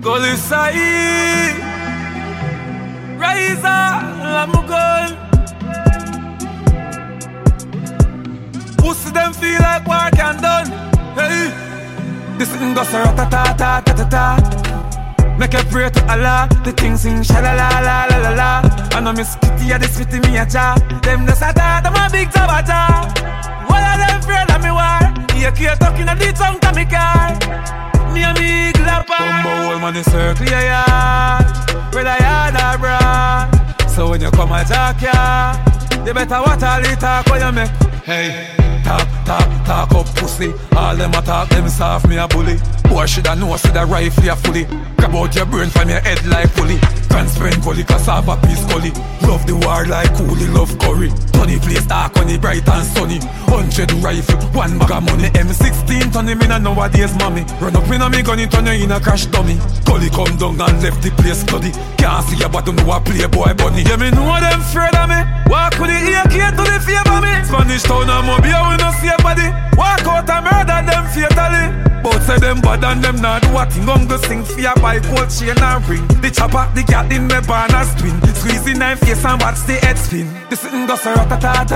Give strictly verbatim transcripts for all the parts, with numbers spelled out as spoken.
Gully side, rise up, I'm going. Pussy them feel like work and done. Hey, this ain't go so ta-ta-ta-ta-ta-ta. Make a prayer to Allah, the things sing sha-la-la-la-la-la-la. I know Miss Kitty a this fitty me a cha. Them the sata, them a big tabata. What are them afraid of me war? You can't talking a the tongue to me car. Me a me glapper. Combo old man in circle, yeah, yeah. Whether yard or broad. So when you come a talk, yeah, you better watch all the talk when you make. Hey, talk, talk, talk up pussy. All them a talk, them soft me a bully. Boy shoulda know see the rifle a fully. Grab out your brain from your head like pulley. Transparent gully, cassava piece gully. Love the war like coolie, love curry. Tony place dark when it bright and sunny. Hundred rifle, one bag of money. M sixteen turn him in a nowadays mommy. Run up in a me gun, it turn you in a crash dummy. Gully come down and left the place study. Can't see ya but don't know a playboy bunny. Yeah me know them afraid of me. Walk with the A K to the favor me. Spanish town and Mobile we no see a body. Walk out and murder them fatally. Both say them bad and them not do a thing. I'm go sing fear by gold chain and ring. The chopper, the cat in the barn and spin. Squeezing nine face and watch the head spin. This isn't go so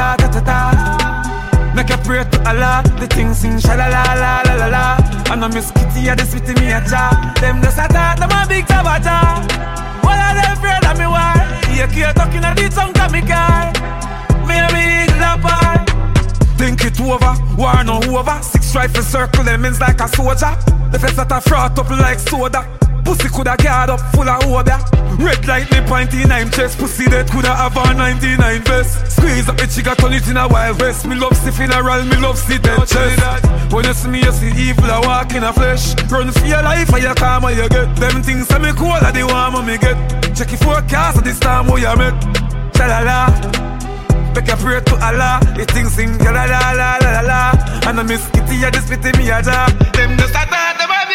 ta-ta-ta-ta-ta-ta. Make a prayer to Allah, the thing sing sha-la-la-la-la-la-la. And I Miss Kitty, a this with me a cha. Them the sata, them a big tabata. What are them afraid of me war? You can't talking a the tongue to me car. Me a big lapper. Think it over, war no over. Six rifle circle them ends like a soldier. The face that a froth up like soda. Pussy coulda guard up full of obia. Red light me pointy nine chest. Pussy that coulda have a ninety-nine vest. Squeeze up the chica, turn it in a wild west. Me love see funeral, me love see dead chest. When you see me, you see evil a walk in a flesh. Run for your life or you karma you get. Them things say me cool or the warmer me get. Check your forecast at this time where you met. Sha-la-la. Make a prayer to Allah, the things sing la la la la la la. And I Miss Kitty, I just pity me a job. Them just start them